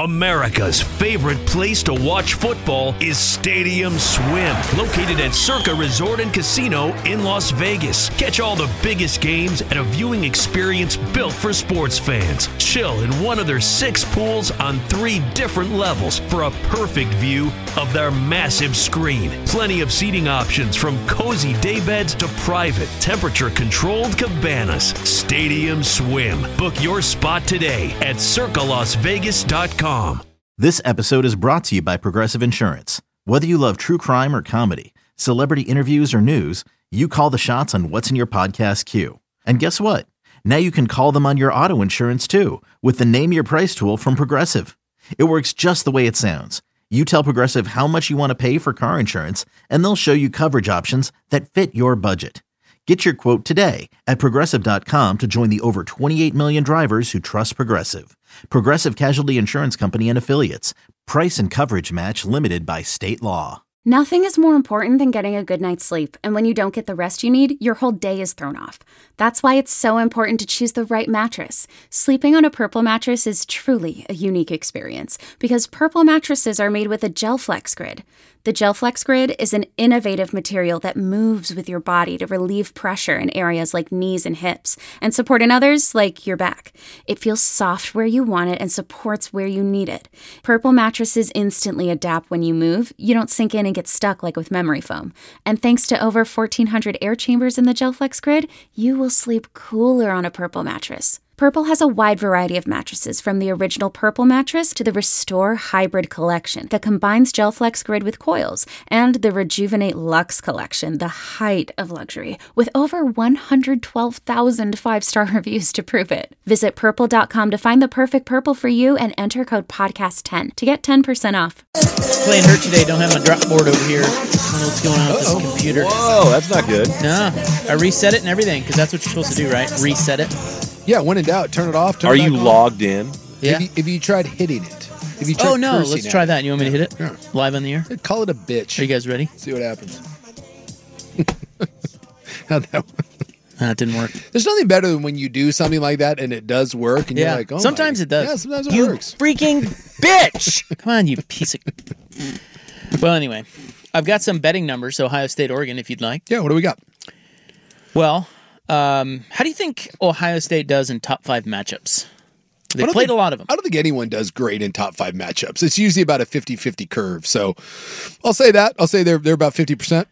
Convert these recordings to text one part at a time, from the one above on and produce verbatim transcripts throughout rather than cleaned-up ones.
America's favorite place to watch football is Stadium Swim, located at Circa Resort and Casino in Las Vegas. Catch all the biggest games at a viewing experience built for sports fans. Chill in one of their six pools on three different levels for a perfect view of their massive screen. Plenty of seating options from cozy daybeds to private, temperature-controlled cabanas. Stadium Swim. Book your spot today at circa las vegas dot com. This episode is brought to you by Progressive Insurance. Whether you love true crime or comedy, celebrity interviews or news, you call the shots on what's in your podcast queue. And guess what? Now you can call them on your auto insurance too with the Name Your Price tool from Progressive. It works just the way it sounds. You tell Progressive how much you want to pay for car insurance, and they'll show you coverage options that fit your budget. Get your quote today at progressive dot com to join the over twenty-eight million drivers who trust Progressive. Progressive Casualty Insurance Company and Affiliates. Price and coverage match limited by state law. Nothing is more important than getting a good night's sleep, and when you don't get the rest you need, your whole day is thrown off. That's why it's so important to choose the right mattress. Sleeping on a Purple mattress is truly a unique experience because Purple mattresses are made with a GelFlex Grid. The GelFlex Grid is an innovative material that moves with your body to relieve pressure in areas like knees and hips and support in others like your back. It feels soft where you want it and supports where you need it. Purple mattresses instantly adapt when you move. You don't sink in and get stuck like with memory foam. And thanks to over fourteen hundred air chambers in the GelFlex Grid, you will sleep cooler on a Purple mattress. Purple has a wide variety of mattresses, from the original Purple mattress to the Restore Hybrid collection that combines GelFlex Grid with coils, and the Rejuvenate Luxe collection, the height of luxury, with over one hundred twelve thousand five-star reviews to prove it. Visit purple dot com to find the perfect Purple for you and enter code podcast ten to get ten percent off. Playing Hurt today, don't have my drop board over here. I don't know what's going on with Uh-oh. this computer. Whoa, that's not good. No, I reset it and everything, because that's what you're supposed to do, right? Reset it. Yeah, when in doubt, turn it off. Turn Are it back you on. logged in? Yeah. If you, if you tried hitting it. If you tried Oh, no, cursing let's at try it. that. You want me to hit it? Yeah. Live on the air? Call it a bitch. Are you guys ready? See what happens. How'd that work? Uh, it didn't work. There's nothing better than when you do something like that and it does work. And Yeah. you're like, oh Sometimes my. it does. Yeah, sometimes it You works. freaking bitch! Come on, you piece of... Well, anyway, I've got some betting numbers, Ohio State, Oregon, if you'd like. Yeah, what do we got? Well, um, how do you think Ohio State does in top five matchups? They I don't played think- a lot of them. I don't think anyone does great in top five matchups. It's usually about a fifty-fifty curve. So I'll say that. I'll say they're they're about fifty percent.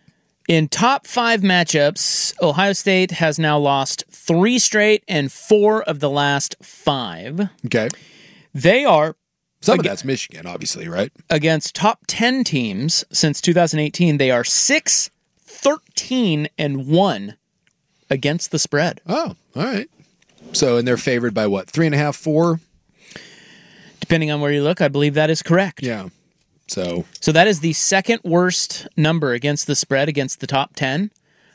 In top five matchups, Ohio State has now lost three straight and four of the last five. Okay. They are Some Aga- of that's Michigan, obviously, right? against top ten teams since two thousand eighteen. They are six, thirteen, and one against the spread. Oh, all right. So, and they're favored by what? Three and a half, four? Depending on where you look, I believe that is correct. Yeah. So, So that is the second worst number against the spread against the top ten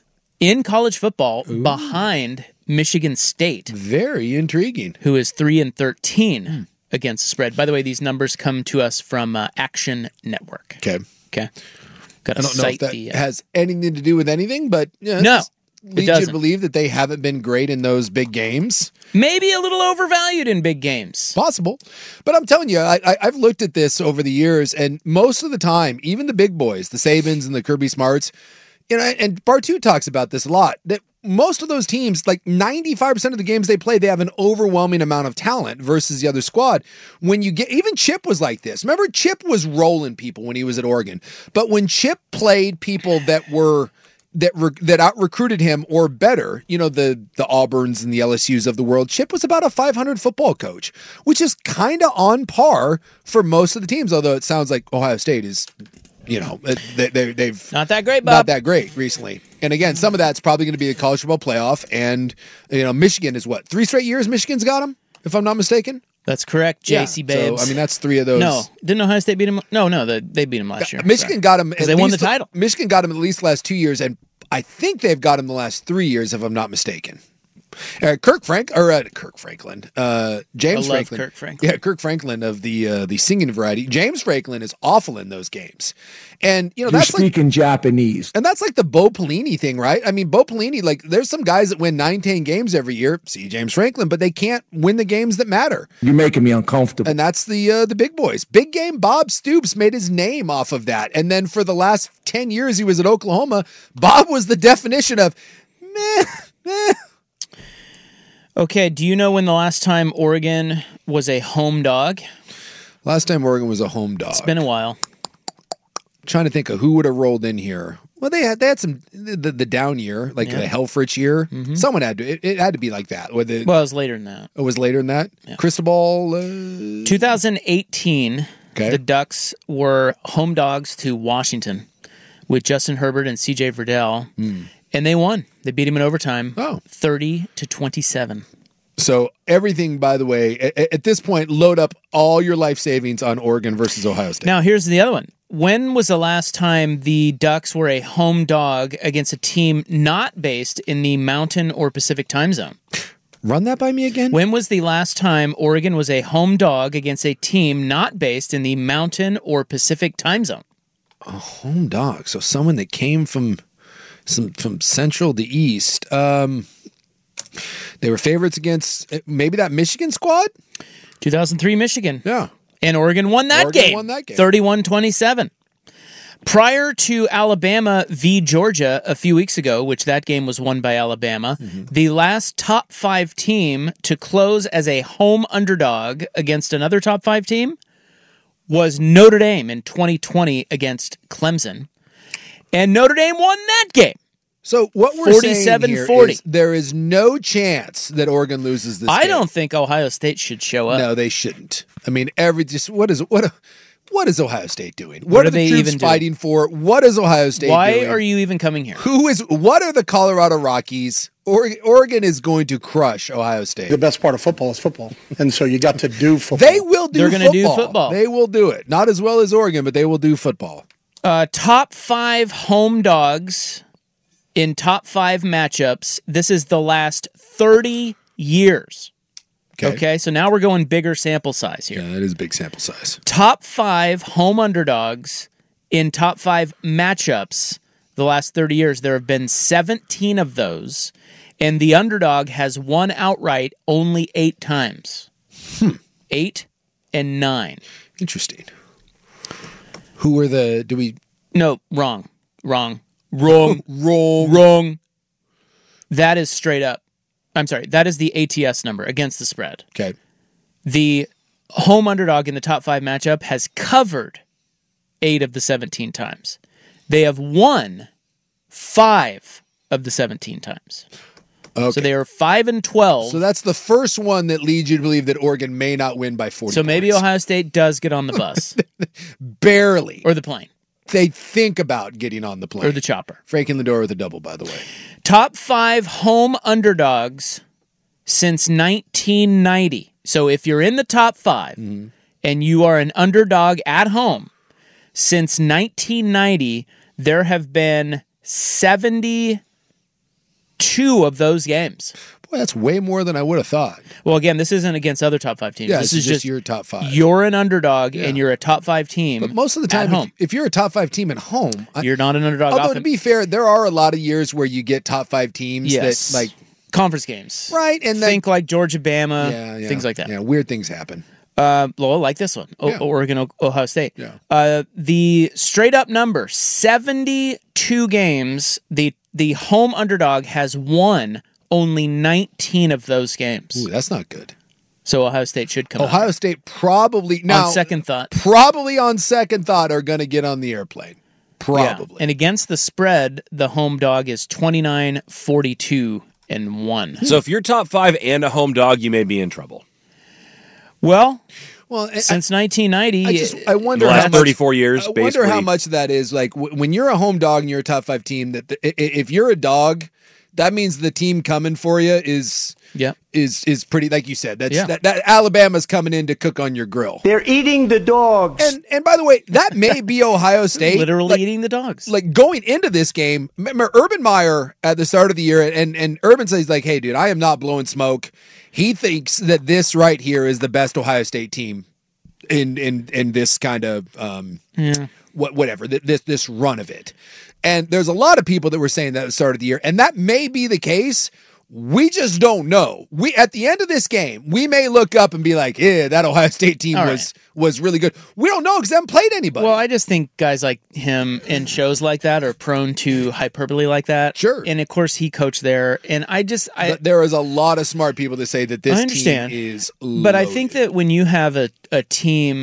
in college football, Ooh. behind Michigan State, very intriguing. who is three and thirteen hmm. against the spread. By the way, these numbers come to us from uh, Action Network. Okay. Okay. Got I to don't know if cite that the. Uh, has anything to do with anything, but yeah, No, it's- it leads you to doesn't. believe that they haven't been great in those big games. maybe a little overvalued in big games. Possible. But I'm telling you, I, I, I've looked at this over the years, and most of the time, even the big boys, the Sabans and the Kirby Smarts, you know, and Bartu talks about this a lot, that most of those teams, like ninety-five percent of the games they play, they have an overwhelming amount of talent versus the other squad. When you get, even Chip was like this. Remember, Chip was rolling people when he was at Oregon. But when Chip played people that were that re- that out recruited him or better, you know, the the Auburns and the L S Us of the world, Chip was about a five hundred football coach, which is kind of on par for most of the teams. Although it sounds like Ohio State is, you know, they, they, they've Not that great, Bob. not that great recently. And again, some of that's probably going to be the college football playoff. And you know, Michigan is what, three straight years Michigan's got them, if I'm not mistaken. That's correct, J C Yeah, Babes. So, I mean, that's three of those. No, didn't Ohio State beat them? No, no, the, they beat them last year. Michigan Sorry. got them because they won the title. Michigan got them at least the last two years, and I think they've got them the last three years, if I'm not mistaken. Uh, Kirk Frank or uh, Kirk Franklin, uh, James I love Franklin. Kirk Franklin. Yeah, Kirk Franklin of the uh, the singing variety. James Franklin is awful in those games, and you know You're that's like, speaking Japanese. and that's like the Bo Pelini thing, right? I mean, Bo Pelini, like there's some guys that win nine, ten games every year. See James Franklin, but they can't win the games that matter, You're making me uncomfortable. and that's the uh, the big boys. Big game Bob Stoops made his name off of that, and then for the last ten years he was at Oklahoma. Bob was the definition of meh, meh. Okay, do you know when the last time Oregon was a home dog? Last time Oregon was a home dog. It's been a while. Trying to think of who would have rolled in here. Well, they had they had some the, the down year, like Yeah. the Helfrich year. Mhm. Someone had to. It, it had to be like that. With it, Well, it was later than that. it was later than that. Yeah. Cristobal. Uh, twenty eighteen, Okay. the Ducks were home dogs to Washington with Justin Herbert and C J Verdell, and they won. They beat him in overtime, Oh. thirty to twenty-seven. So everything, by the way, at, at this point, load up all your life savings on Oregon versus Ohio State. Now, here's the other one. When was the last time the Ducks were a home dog against a team not based in the Mountain or Pacific time zone? Run that by me again. When was the last time Oregon was a home dog against a team not based in the Mountain or Pacific time zone? A home dog. So someone that came from some from Central to East. Um, they were favorites against uh, maybe that Michigan squad. two thousand three Michigan. Yeah. And Oregon won that Oregon game. won that game. thirty-one twenty-seven. Prior to Alabama v. Georgia a few weeks ago, which that game was won by Alabama, Mm-hmm. the last top five team to close as a home underdog against another top five team was Notre Dame in twenty twenty against Clemson. And Notre Dame won that game. So what we're saying forty-seven here forty. is there is no chance that Oregon loses this I game. don't think Ohio State should show up. No, they shouldn't. I mean, every just what is what what is Ohio State doing? What, What are are the they troops even doing? fighting for? What is Ohio State Why doing? are you even coming here? Who is what are the Colorado Rockies? Oregon, Oregon is going to crush Ohio State. The best part of football is football. And so you got to do football. They will do They're going gonna to do football. They will do it. Not as well as Oregon, but they will do football. Uh, top five home dogs in top five matchups. This is the last thirty years. Okay. Okay, so now we're going bigger sample size here. Yeah, that is a big sample size. Top five home underdogs in top five matchups the last thirty years. There have been seventeen of those, and the underdog has won outright only eight times. Hmm. Eight and nine. Interesting. Who are the do we No, wrong. Wrong. Wrong. wrong? Wrong. That is straight up. I'm sorry. That is the A T S number against the spread. Okay. The home underdog in the top five matchup has covered eight of the seventeen times. They have won five of the seventeen times. Okay. So they are five and twelve. So that's the first one that leads you to believe that Oregon may not win by forty. So maybe points. Ohio State does get on the bus barely. or the plane They think about getting on the plane. or the chopper. Frankie Lindor with a double, by the way. Top five home underdogs since nineteen ninety. So if you're in the top five Mm-hmm. and you are an underdog at home, since nineteen ninety, there have been seventy-two of those games. Boy, that's way more than I would have thought. Well, again, this isn't against other top five teams. Yeah, this this is just your top five. You're an underdog Yeah. and you're a top five team. But most of the at time, home. if, if you're a top five team at home, I- You're not an underdog. although often. to be fair, there are a lot of years where you get top five teams yes, that like conference games, right and then Think like Georgia, Bama, yeah, yeah, things like that. Yeah, weird things happen. Uh, well, like this one, o- Yeah. Oregon, o- Ohio State. Yeah. Uh, the straight up number, seventy-two games. The the home underdog has won only nineteen of those games. Ooh, that's not good. So Ohio State should come Ohio out. State probably now On second thought. probably on second thought are going to get on the airplane. Probably. Yeah. And against the spread, the home dog is twenty-nine, forty-two, and one. So if you're top five and a home dog, you may be in trouble. Well, well, I- since nineteen ninety, I just I wonder The how last much, thirty-four years, I wonder basically. how much that is. Like w- when you're a home dog and you're a top five team, that the, i- i- if you're a dog, that means the team coming for you is Yep. is is pretty, like you said. That's Yeah. that, that Alabama's coming in to cook on your grill. They're eating the dogs. And and by the way, that may be Ohio State Literally like, eating the dogs. like going into this game. Remember Urban Meyer at the start of the year, and and Urban says like, "Hey, dude, I am not blowing smoke." He thinks that this right here is the best Ohio State team in in in this kind of um yeah. what whatever th- this this run of it. And there's a lot of people that were saying that at the start of the year, and that may be the case. We just don't know. We at the end of this game, we may look up and be like, "Yeah, that Ohio State team All was was really good." We don't know because they haven't played anybody. Well, I just think guys like him in shows like that are prone to hyperbole like that. Sure. And of course, he coached there. And I just, I, but there is a lot of smart people that say that this I understand. team is but I loaded. think that when you have a, a team,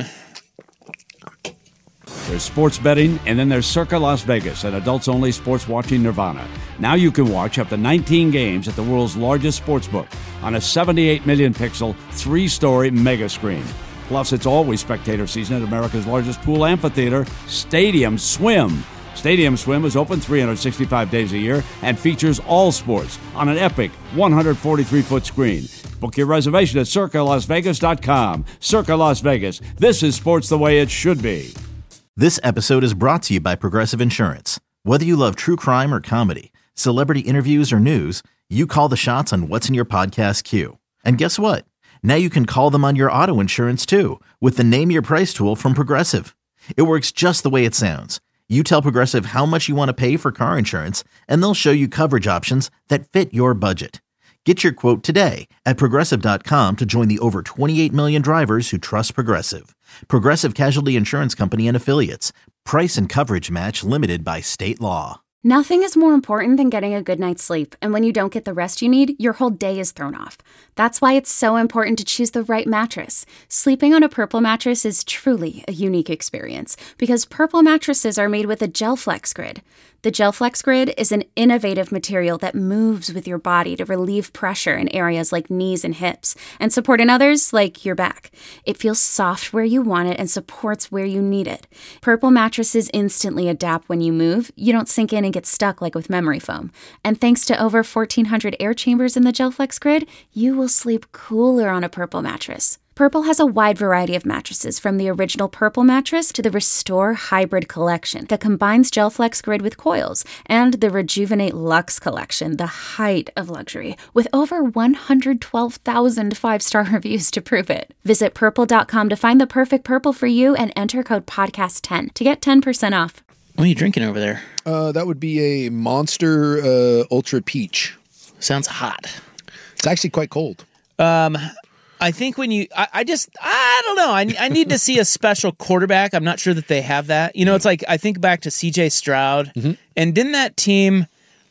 There's sports betting, and then there's Circa Las Vegas, an adults-only sports watching nirvana. Now you can watch up to nineteen games at the world's largest sportsbook on a seventy-eight million pixel, three-story mega screen. Plus, it's always spectator season at America's largest pool amphitheater, Stadium Swim. Stadium Swim is open three hundred sixty-five days a year and features all sports on an epic one hundred forty-three foot screen. Book your reservation at circa las vegas dot com. Circa Las Vegas. This is sports the way it should be. This episode is brought to you by Progressive Insurance. Whether you love true crime or comedy, celebrity interviews or news, you call the shots on what's in your podcast queue. And guess what? Now you can call them on your auto insurance too with the Name Your Price tool from Progressive. It works just the way it sounds. You tell Progressive how much you want to pay for car insurance, and they'll show you coverage options that fit your budget. Get your quote today at progressive dot com to join the over twenty-eight million drivers who trust Progressive. Progressive Casualty Insurance Company and Affiliates. Price and coverage match limited by state law. Nothing is more important than getting a good night's sleep, and when you don't get the rest you need, your whole day is thrown off. That's why it's so important to choose the right mattress. Sleeping on a Purple mattress is truly a unique experience because Purple mattresses are made with a GelFlex Grid. The GelFlex Grid is an innovative material that moves with your body to relieve pressure in areas like knees and hips and support in others like your back. It feels soft where you want it and supports where you need it. Purple mattresses instantly adapt when you move. You don't sink in and get stuck like with memory foam. And thanks to over fourteen hundred air chambers in the GelFlex Grid, you will sleep cooler on a Purple mattress. Purple has a wide variety of mattresses, from the original Purple mattress to the Restore Hybrid collection that combines GelFlex Grid with coils, and the Rejuvenate Luxe collection, the height of luxury, with over one hundred twelve thousand five-star reviews to prove it. Visit purple dot com to find the perfect Purple for you and enter code podcast ten to get ten percent off. what are you drinking over there? Uh, that would be a Monster uh, Ultra Peach. Sounds hot. It's actually quite cold. Um, I think when you, I, I just, I don't know. I, I need to see a special quarterback. I'm not sure that they have that. You know, it's like, I think back to C J Stroud. Mm-hmm. And didn't that team,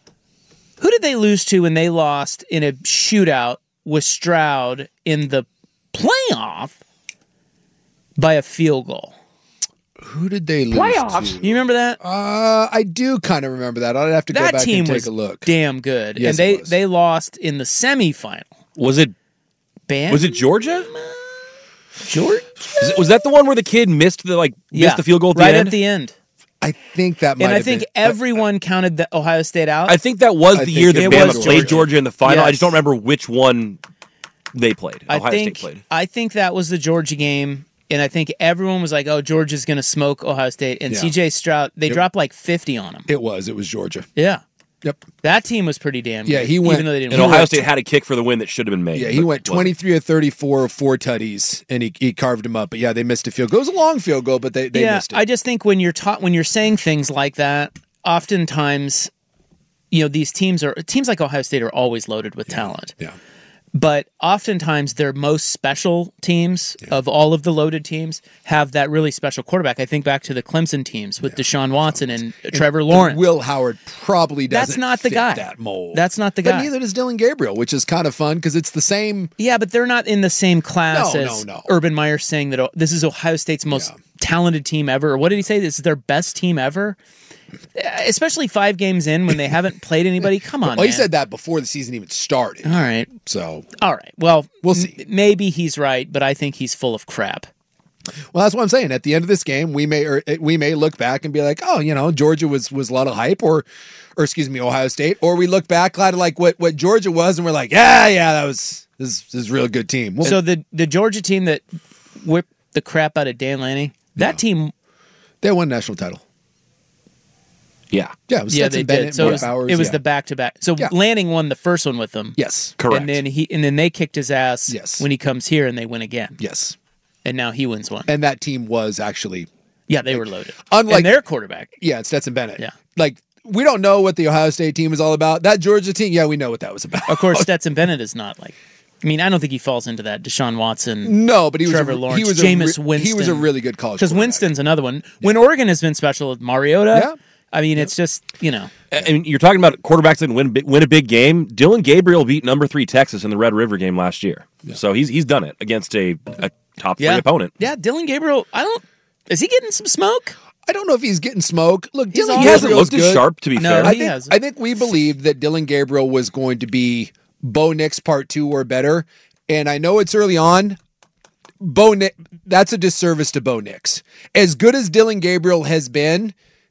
who did they lose to when they lost in a shootout with Stroud in the playoff by a field goal? Who did they lose Playoffs? to? You remember that? Uh, I do kind of remember that. I'd have to go That back team and take was a look. damn good. Yes, and they, it was. they lost in the semifinal. Was it Bam? was it Georgia? Georgia? Was, it- was that the one where the kid missed the like Yeah, missed the field goal at the right end? at the end. I think that might And I have think been, everyone counted the Ohio State out. I think that was I the think year that it Bama was played Georgia. Georgia in the final. I Yes. just don't remember which one they played. I Ohio think State played. I think that was the Georgia game, and I think everyone was like, "Oh, Georgia's going to smoke Ohio State." And Yeah. C J Stroud, they Yep. dropped like fifty on him. It was. It was Georgia. Yeah, Yep. that team was pretty damn. Yeah, good, he went- even though they didn't. And win. Ohio State had a kick for the win that should have been made. Yeah, he but went wasn't. twenty-three of thirty-four, four tutties, and he, he carved him up. But yeah, they missed a field goal. It was a long field goal, but they, they yeah, missed it. I just think when you're taught when you're saying things like that, oftentimes, you know, these teams are teams like Ohio State are always loaded with talent. yeah. But oftentimes their most special teams of all of the loaded teams have that really special quarterback. I think back to the Clemson teams with Deshaun Watson and, Trevor Lawrence. Will Howard probably doesn't That's not the fit guy. that mold. That's not the But guy. neither does Dylan Gabriel, which is kind of fun because it's the same. Yeah, but they're not in the same class No, as no, no. Urban Meyer saying that oh, this is Ohio State's most Yeah. talented team ever. Or what did he say? This is their best team ever? Especially five games in when they haven't played anybody. Come on, Well, he man. said that before the season even started. All right. So All right. Well, We'll see. m- maybe he's right, but I think he's full of crap. Well, that's what I'm saying. At the end of this game, we may or we may look back and be like, oh, you know, Georgia was was a lot of hype, or or excuse me, Ohio State, or we look back at like what what Georgia was, and we're like, yeah, yeah, that was this, this is a real good team. Well, so the the Georgia team that whipped the crap out of Dan Lanning, that no. team, they won a national title. Yeah, yeah, it was yeah, Stetson they Bennett, did. So Mark it was, Bowers, it was yeah. the back to back. So yeah. Lanning won the first one with them. Yes, correct. And then he and then they kicked his ass. Yes. when he comes here and they win again. Yes, and now he wins one. And that team was actually, yeah, they were loaded. Unlike and their quarterback, yeah, it's Stetson Bennett. Yeah, like we don't know what the Ohio State team is all about. That Georgia team, yeah, we know what that was about. Of course, Stetson Bennett is not like. I mean, I don't think he falls into that. Deshaun Watson, no, but he was Trevor a, Lawrence, he was Jameis a re- Winston. He was a really good college because Winston's another one. Yeah. When Oregon has been special with Mariota, yeah. I mean, it's just, you know. And you're talking about quarterbacks that win win a big game. Dylan Gabriel beat number three Texas in the Red River game last year, yeah. so he's he's done it against a, a top three yeah. opponent. Yeah, Dylan Gabriel. I don't. Is he getting some smoke? I don't know if he's getting smoke. Look, he's Dylan he hasn't Gabriel's looked as sharp. To be no, fair, I he think hasn't. I think we believed that Dylan Gabriel was going to be Bo Nix part two or better, and I know it's early on. Bo Nix, that's a disservice to Bo Nix. As good as Dylan Gabriel has been,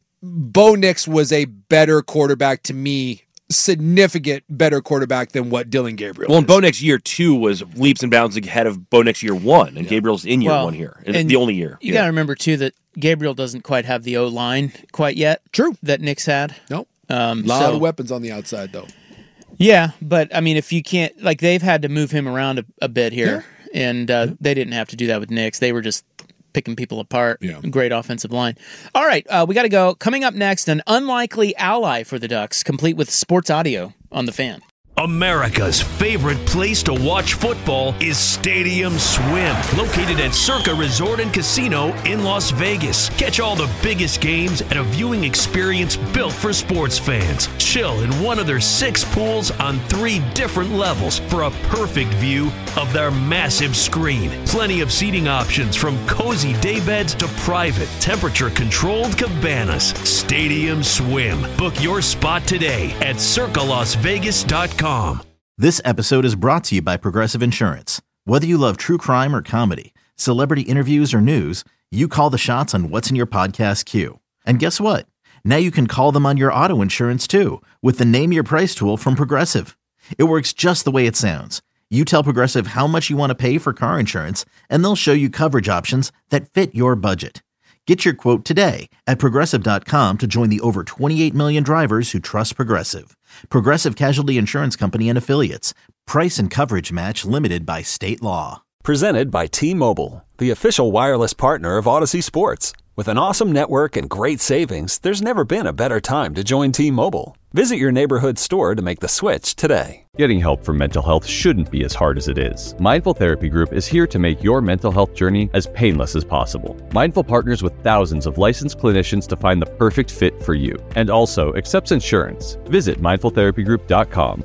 Bo Nix was a better quarterback to me, significant better quarterback than what Dylan Gabriel Well, is. and Bo Nix year two was leaps and bounds ahead of Bo Nix year one, and yeah. Gabriel's in year well, one here, and the only year. You yeah. got to remember, too, that Gabriel doesn't quite have the O-line quite yet. True. That Nix had. Nope. Um, a lot so, of weapons on the outside, though. Yeah, but, I mean, if you can't, like, they've had to move him around a, a bit here, yeah. and uh, yeah. they didn't have to do that with Nix. They were just picking people apart. Yeah. Great offensive line. All right, uh, we got to go. Coming up next, an unlikely ally for the Ducks, complete with sports audio on the Fan. America's favorite place to watch football is Stadium Swim, located at Circa Resort and Casino in Las Vegas. Catch all the biggest games at a viewing experience built for sports fans. Chill in one of their six pools on three different levels for a perfect view of their massive screen. Plenty of seating options from cozy daybeds to private, temperature-controlled cabanas. Stadium Swim. Book your spot today at circa las vegas dot com. This episode is brought to you by Progressive Insurance. Whether you love true crime or comedy, celebrity interviews or news, you call the shots on what's in your podcast queue. And guess what? Now you can call them on your auto insurance too with the Name Your Price tool from Progressive. It works just the way it sounds. You tell Progressive how much you want to pay for car insurance, and they'll show you coverage options that fit your budget. Get your quote today at progressive dot com to join the over twenty-eight million drivers who trust Progressive. Progressive Casualty Insurance Company and Affiliates. Price and coverage match limited by state law. Presented by T-Mobile, the official wireless partner of Odyssey Sports. With an awesome network and great savings, there's never been a better time to join T-Mobile. Visit your neighborhood store to make the switch today. Getting help for mental health shouldn't be as hard as it is. Mindful Therapy Group is here to make your mental health journey as painless as possible. Mindful partners with thousands of licensed clinicians to find the perfect fit for you, and also accepts insurance. Visit mindful therapy group dot com.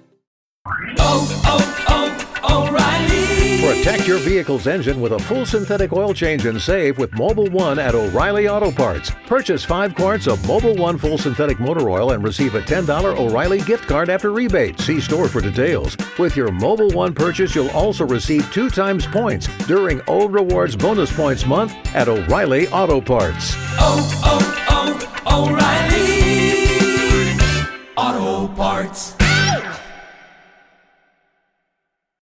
Oh, oh, oh, O'Reilly! Protect your vehicle's engine with a full synthetic oil change and save with Mobil one at O'Reilly Auto Parts. Purchase five quarts of Mobil one full synthetic motor oil and receive a ten dollars O'Reilly gift card after rebate. See store for details. With your Mobil one purchase, you'll also receive two times points during O Rewards Bonus Points Month at O'Reilly Auto Parts. Oh, oh, oh, O'Reilly!